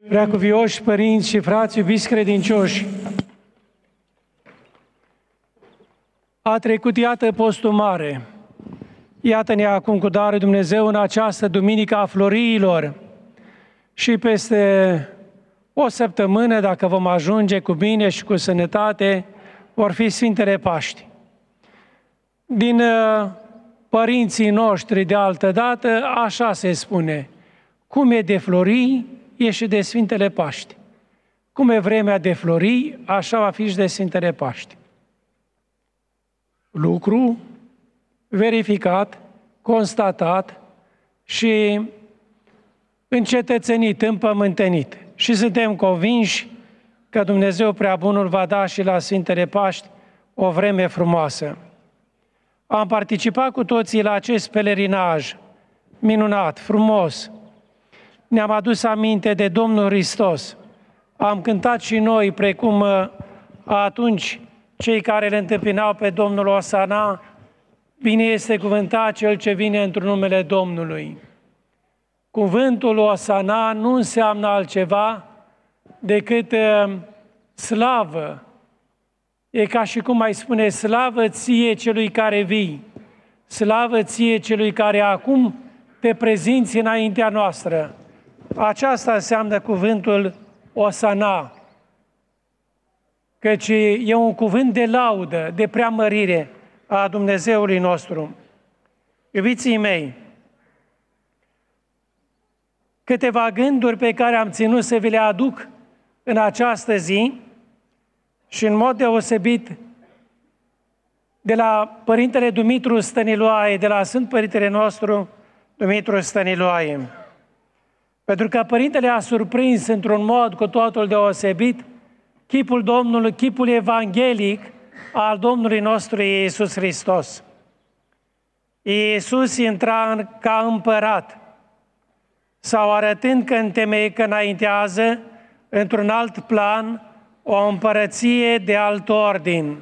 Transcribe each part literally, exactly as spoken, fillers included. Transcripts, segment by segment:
Preacuvioși părinți și frați iubiți credincioși, a trecut, iată, postul mare. Iată-ne acum cu darul Dumnezeu în această duminică a Floriilor și peste o săptămână, dacă vom ajunge cu bine și cu sănătate, vor fi Sfintele Paști. Din părinții noștri de altă dată, așa se spune: cum e de flori, e și de Sfintele Paști. Cum e vremea de flori, așa va fi și de Sfintele Paști. Lucru verificat, constatat și încetățenit, împământenit. Și suntem convinși că Dumnezeu Preabunul va da și la Sfintele Paști o vreme frumoasă. Am participat cu toții la acest pelerinaj minunat, frumos. Ne-am adus aminte de Domnul Hristos. Am cântat și noi, precum atunci cei care îl întâmpinau pe Domnul Osana: bine este cuvântat cel ce vine într-un numele Domnului. Cuvântul Osana nu înseamnă altceva decât uh, slavă. E ca și cum ai spune: slavă ție celui care vii, slavă ție celui care acum te prezinți înaintea noastră. Aceasta înseamnă cuvântul Osana, căci e un cuvânt de laudă, de preamărire a Dumnezeului nostru. Iubiții mei, câteva gânduri pe care am ținut să vi le aduc în această zi și în mod deosebit de la Părintele Dumitru Stăniloae, de la Sfânt Părintele nostru Dumitru Stăniloae. Pentru că Părintele a surprins într-un mod cu totul deosebit chipul Domnului, chipul evanghelic al Domnului nostru Iisus Hristos. Iisus intra în, ca împărat, sau arătând că întemeie, că înaintează într-un alt plan o împărăție de alt ordin.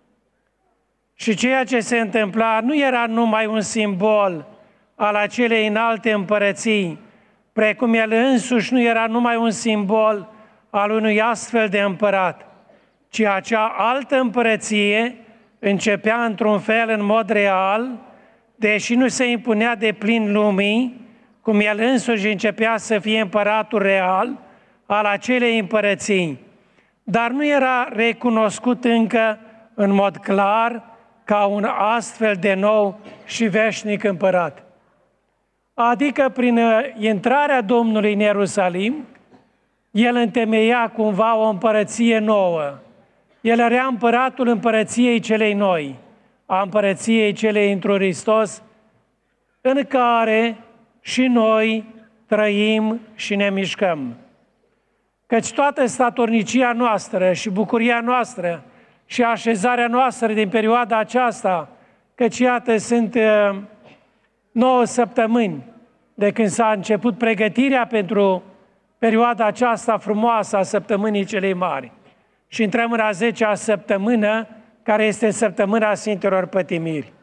Și ceea ce se întâmpla nu era numai un simbol al acelei înalte împărății, precum el însuși nu era numai un simbol al unui astfel de împărat, ci acea altă împărăție începea într-un fel în mod real, deși nu se impunea de plin lumii, cum el însuși începea să fie împăratul real al acelei împărății, dar nu era recunoscut încă în mod clar ca un astfel de nou și veșnic împărat. Adică prin intrarea Domnului în Ierusalim, el întemeia cumva o împărăție nouă. El era împăratul împărăției celei noi, a împărăției celei într-un Hristos, în care și noi trăim și ne mișcăm. Căci toată statornicia noastră și bucuria noastră și așezarea noastră din perioada aceasta, căci iată sunt uh, nouă săptămâni de când s-a început pregătirea pentru perioada aceasta frumoasă a săptămânii celei mari. Și intrăm în a zecea săptămână, care este săptămâna Sfintelor Pătimiri.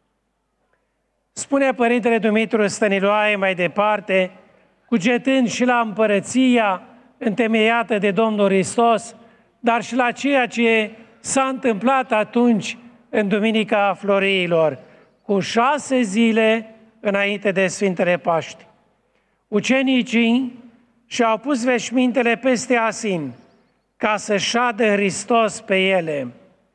Spune Părintele Dumitru Stăniloae mai departe, cugetând și la împărăția întemeiată de Domnul Hristos, dar și la ceea ce s-a întâmplat atunci în Duminica Floriilor, cu șase zile înainte de Sfintele Paști. Ucenicii și-au pus veșmintele peste asin, ca să șadă Hristos pe ele.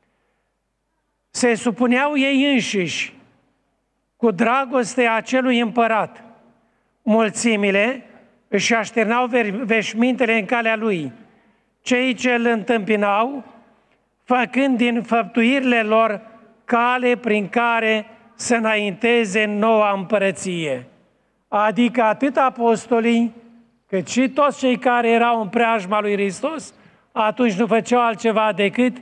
Se supuneau ei înșiși cu dragoste acelui împărat. Mulțimile își așternau veșmintele în calea lui. Cei ce îl întâmpinau, făcând din făptuirile lor cale prin care să înainteze noua împărăție. Adică atât apostolii, cât și toți cei care erau în preajma lui Hristos, atunci nu făceau altceva decât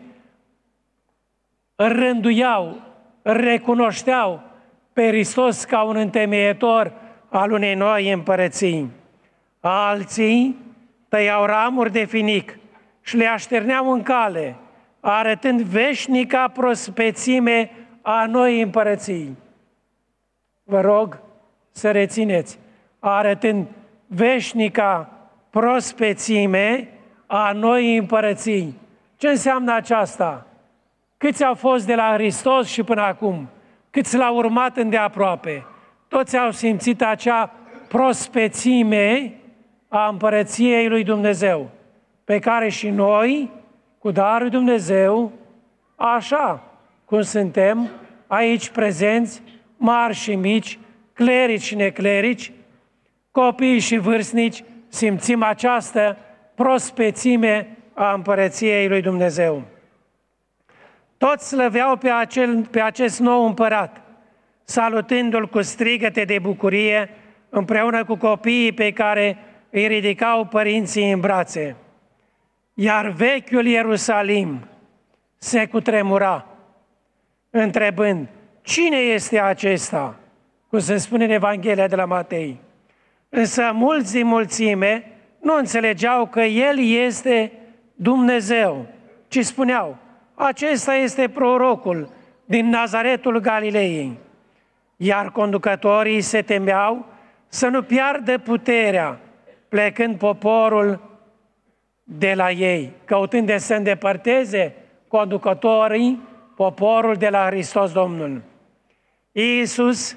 îl rânduiau, îl recunoșteau pe Hristos ca un întemeietor al unei noi împărății. Alții tăiau ramuri de finic și le așterneau în cale, arătând veșnica prospețime a noi împărății. Vă rog să rețineți, arătând veșnica prospețime a noii împărății. Ce înseamnă aceasta? Câți au fost de la Hristos și până acum? Câți l-au urmat îndeaproape? Toți au simțit acea prospețime a împărăției lui Dumnezeu, pe care și noi, cu darul lui Dumnezeu, așa cum suntem aici prezenți, mari și mici, clerici și neclerici, copii și vârstnici, simțim această prospețime a împărăției lui Dumnezeu. Toți slăveau pe, acel, pe acest nou împărat, salutându-l cu strigăte de bucurie, împreună cu copiii pe care îi ridicau părinții în brațe. Iar vechiul Ierusalim se cutremura, întrebând, cine este acesta? Cum se spune în Evanghelia de la Matei. Însă mulți din mulțime nu înțelegeau că El este Dumnezeu, ci spuneau, acesta este prorocul din Nazaretul Galilei. Iar conducătorii se temeau să nu piardă puterea, plecând poporul de la ei, căutând de să îndepărteze conducătorii, poporul de la Hristos Domnul. Iisus,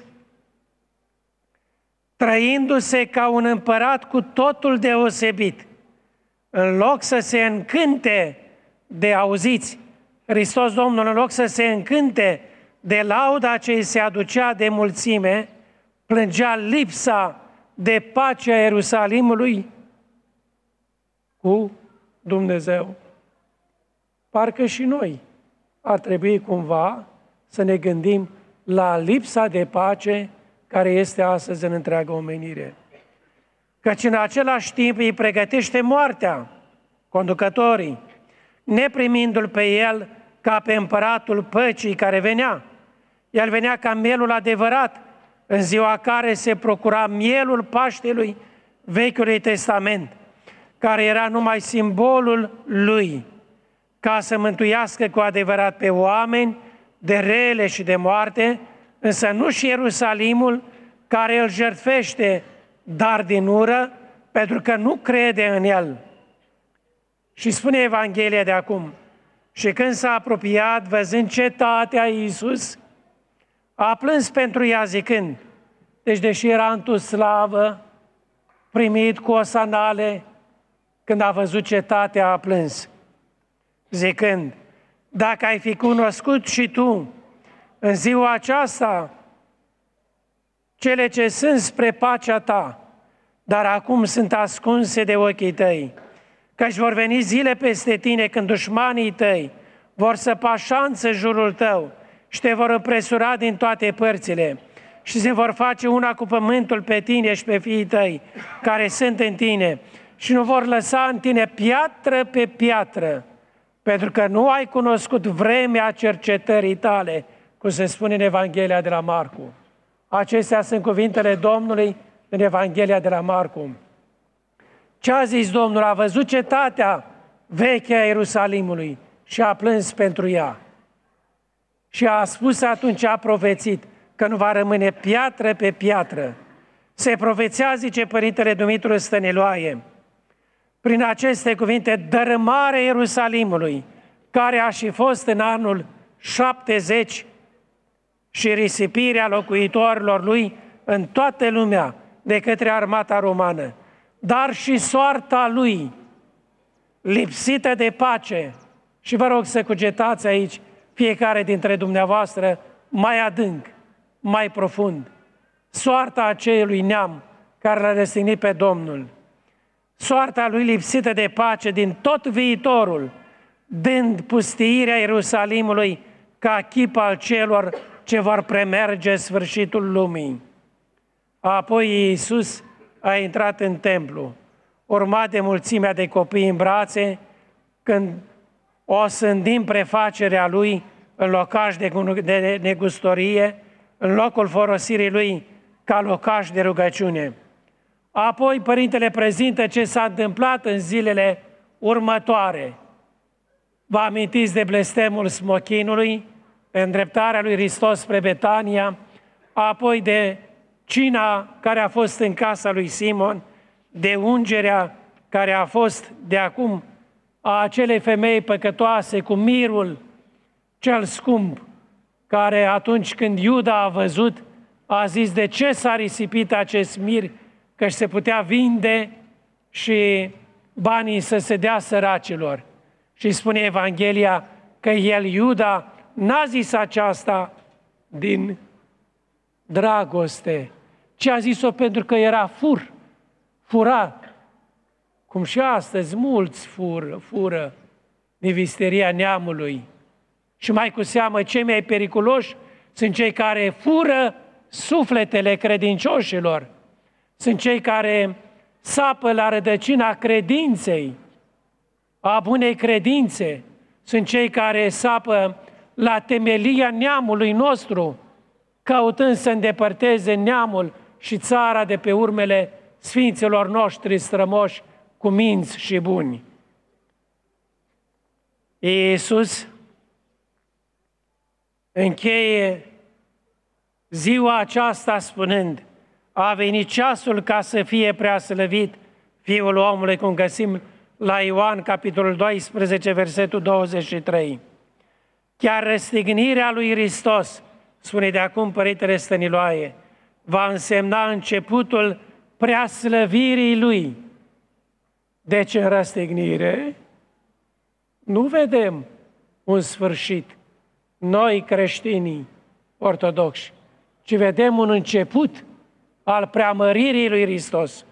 trăindu-se ca un împărat cu totul deosebit, în loc să se încânte de auziți, Hristos Domnul, în loc să se încânte de lauda ce îi se aducea de mulțime, plângea lipsa de pace a Ierusalimului cu Dumnezeu. Parcă și noi ar trebui cumva să ne gândim la lipsa de pace care este astăzi în întreaga omenire. Căci în același timp îi pregătește moartea, conducătorii, neprimindu-l pe el ca pe împăratul păcii care venea. El venea ca mielul adevărat, în ziua care se procura mielul Paștelui Vechiului Testament, care era numai simbolul lui, ca să mântuiască cu adevărat pe oameni de rele și de moarte, însă nu și Ierusalimul, care îl jertfește, dar din ură, pentru că nu crede în el. Și spune Evanghelia de acum, și când s-a apropiat, văzând cetatea Iisus, a plâns pentru ea zicând, deci deși era într-o slavă, primit cu osanale, când a văzut cetatea a plâns, zicând, dacă ai fi cunoscut și tu în ziua aceasta cele ce sunt spre pacea ta, dar acum sunt ascunse de ochii tăi, căci vor veni zile peste tine când dușmanii tăi vor săpa șanță jurul tău și te vor împresura din toate părțile și se vor face una cu pământul pe tine și pe fiii tăi care sunt în tine și nu vor lăsa în tine piatră pe piatră, pentru că nu ai cunoscut vremea cercetării tale, cum se spune în Evanghelia de la Marcu. Acestea sunt cuvintele Domnului în Evanghelia de la Marcu. Ce a zis Domnul? A văzut cetatea veche a Ierusalimului și a plâns pentru ea. Și a spus atunci, a profețit, că nu va rămâne piatră pe piatră. Se profețea, zice Părintele Dumitru Stăniloae, prin aceste cuvinte, dărâmarea Ierusalimului, care a și fost în anul șaptezeci și risipirea locuitorilor lui în toată lumea de către armata romană, dar și soarta lui, lipsită de pace. Și vă rog să cugetați aici, fiecare dintre dumneavoastră, mai adânc, mai profund, soarta acelui neam care l-a răstignit pe Domnul, soarta lui lipsită de pace din tot viitorul, dând pustiirea Ierusalimului ca chip al celor ce vor premerge sfârșitul lumii. Apoi Iisus a intrat în templu, urmat de mulțimea de copii în brațe, când o sândim prefacerea lui în locaș de negustorie, în locul folosirii lui ca locaș de rugăciune. Apoi Părintele prezintă ce s-a întâmplat în zilele următoare. Vă amintiți de blestemul smochinului, de îndreptarea lui Hristos spre Betania, apoi de cina care a fost în casa lui Simon, de ungerea care a fost de acum a acelei femei păcătoase cu mirul cel scump, care atunci când Iuda a văzut, a zis: de ce s-a risipit acest mir, că se putea vinde și banii să se dea săracilor. Și spune Evanghelia că el, Iuda, n-a zis aceasta din dragoste, ci a zis-o pentru că era fur, furat. Cum și astăzi mulți fură, fură nevisteria neamului. Și mai cu seamă, cei mai periculoși sunt cei care fură sufletele credincioșilor. Sunt cei care sapă la rădăcina credinței, a bunei credințe. Sunt cei care sapă la temelia neamului nostru, căutând să îndepărteze neamul și țara de pe urmele sfinților noștri strămoși cu minți și buni. Iisus încheie ziua aceasta spunând: a venit ceasul ca să fie preaslăvit Fiul omului, cum găsim la Ioan, capitolul doisprezece, versetul douăzeci și trei. Chiar răstignirea lui Hristos, spune de acum Părintele Stăniloae, va însemna începutul preaslăvirii Lui. Deci în răstignire nu vedem un sfârșit, noi creștinii ortodoxi, ci vedem un început al preamăririi lui Hristos.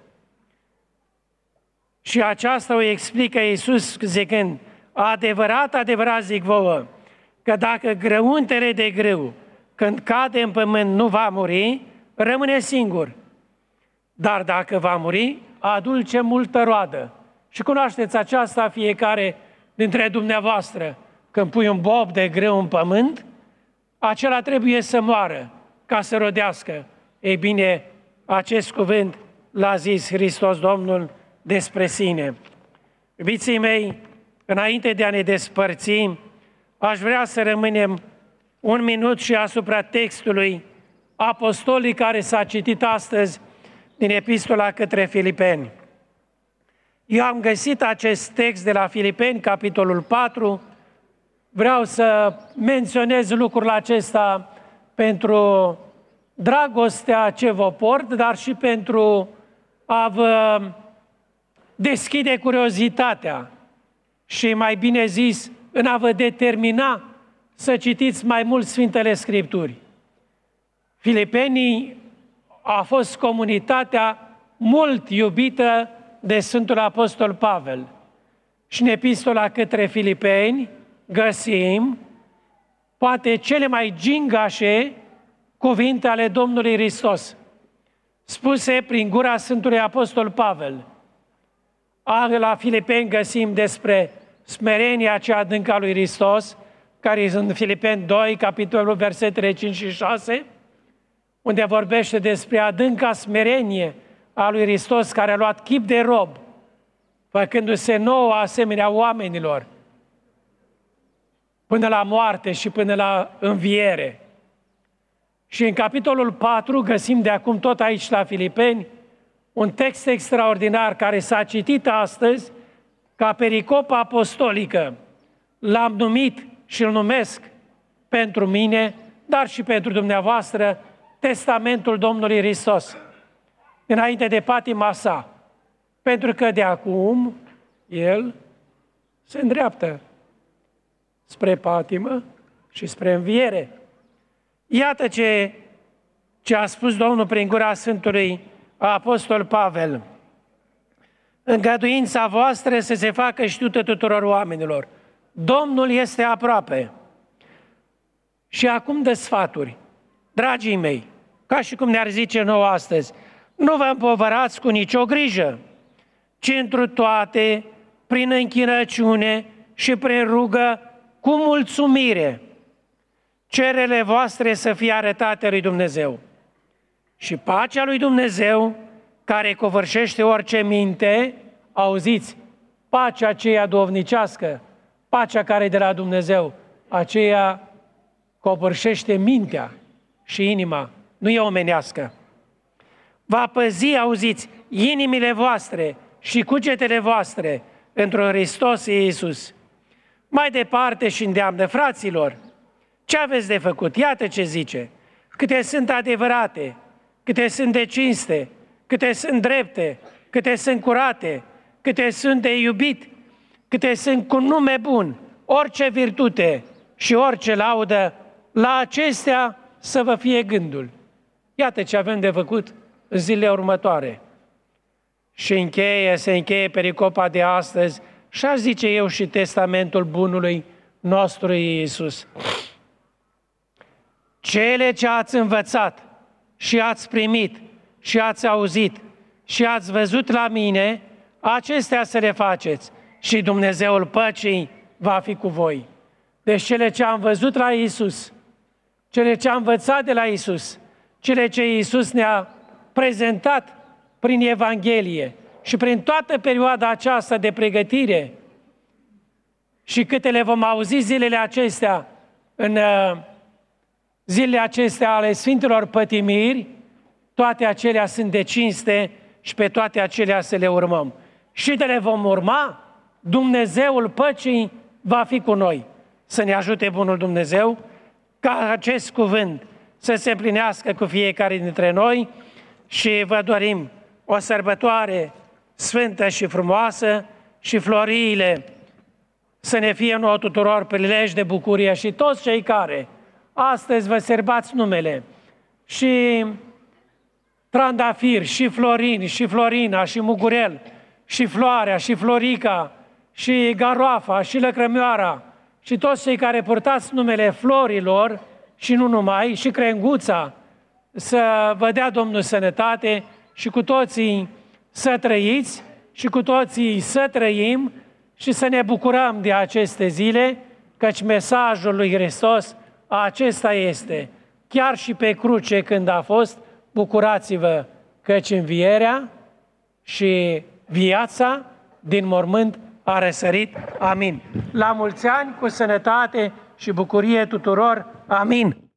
Și aceasta o explică Iisus zicând: adevărat, adevărat zic vouă, că dacă grăuntele de grâu, când cade în pământ, nu va muri, rămâne singur. Dar dacă va muri, adulce multă roadă. Și cunoașteți aceasta fiecare dintre dumneavoastră. Când pui un bob de grâu în pământ, acela trebuie să moară ca să rodească. Ei bine, acest cuvânt l-a zis Hristos Domnul despre sine. Iubiții mei, înainte de a ne despărți, aș vrea să rămânem un minut și asupra textului apostolic care s-a citit astăzi din Epistola către Filipeni. Eu am găsit acest text de la Filipeni, capitolul patru. Vreau să menționez lucrul acesta pentru dragostea ce vă port, dar și pentru a vă deschide curiozitatea și, mai bine zis, în a vă determina să citiți mai mult Sfintele Scripturi. Filipenii a fost comunitatea mult iubită de Sfântul Apostol Pavel. Și în Epistola către Filipeni găsim poate cele mai gingașe cuvinte ale Domnului Hristos, spuse prin gura Sfântului Apostol Pavel. La Filipeni găsim despre smerenia cea adâncă a lui Hristos, care sunt în Filipeni doi, capitolul versetele cinci și șase, unde vorbește despre adânca smerenie a lui Hristos, care a luat chip de rob, făcându-se nouă asemenea oamenilor, până la moarte și până la înviere. Și în capitolul patru găsim de acum tot aici la Filipeni un text extraordinar care s-a citit astăzi ca pericopă apostolică. L-am numit și îl numesc pentru mine, dar și pentru dumneavoastră, Testamentul Domnului Hristos, înainte de patima sa, pentru că de acum El se îndreaptă spre patimă și spre înviere. Iată ce, ce a spus Domnul prin gura Sfântului Apostol Pavel: îngăduința voastră să se facă știută tuturor oamenilor. Domnul este aproape. Și acum dă sfaturi. Dragii mei, ca și cum ne-ar zice nouă astăzi, nu vă împovărați cu nicio grijă, ci întru toate, prin închinăciune și prin rugă, cu mulțumire, cerele voastre să fie arătate lui Dumnezeu. Și pacea lui Dumnezeu, care covârșește orice minte, auziți, pacea aceea duhovnicească, pacea care e de la Dumnezeu, aceea covârșește mintea și inima, nu e omenească. Va păzi, auziți, inimile voastre și cugetele voastre într-un Hristos Iisus. Mai departe și îndeamnă, fraților, ce aveți de făcut? Iată ce zice, câte sunt adevărate, câte sunt de cinste, câte sunt drepte, câte sunt curate, câte sunt de iubit, câte sunt cu nume bun, orice virtute și orice laudă, la acestea să vă fie gândul. Iată ce avem de făcut în zilele următoare. Și încheie, se încheie pericopa de astăzi și aș zice eu și testamentul bunului nostru Iisus. Cele ce ați învățat și ați primit și ați auzit și ați văzut la mine, acestea să le faceți și Dumnezeul păcii va fi cu voi. Deci cele ce am văzut la Iisus, cele ce am învățat de la Iisus, cele ce Iisus ne-a prezentat prin Evanghelie și prin toată perioada aceasta de pregătire și câte le vom auzi zilele acestea, în zilele acestea ale Sfintelor Pătimiri, toate acelea sunt de cinste și pe toate acelea să le urmăm. Și de le vom urma, Dumnezeul păcii va fi cu noi. Să ne ajute bunul Dumnezeu ca acest cuvânt să se împlinească cu fiecare dintre noi și vă dorim o sărbătoare sfântă și frumoasă și floriile să ne fie nouă tuturor prilej de bucurie și toți cei care astăzi vă sărbați numele și Trandafir, și Florin, și Florina, și Mugurel, și Floarea, și Florica, și Garoafa, și Lăcrămioara, și toți cei care purtați numele florilor, și nu numai, și Crenguța, să vă dea Domnul sănătate și cu toții să trăiți și cu toții să trăim și să ne bucurăm de aceste zile, căci mesajul lui Hristos acesta este, chiar și pe cruce când a fost, bucurați-vă căci învierea și viața din mormânt a răsărit. Amin. La mulți ani, cu sănătate și bucurie tuturor. Amin.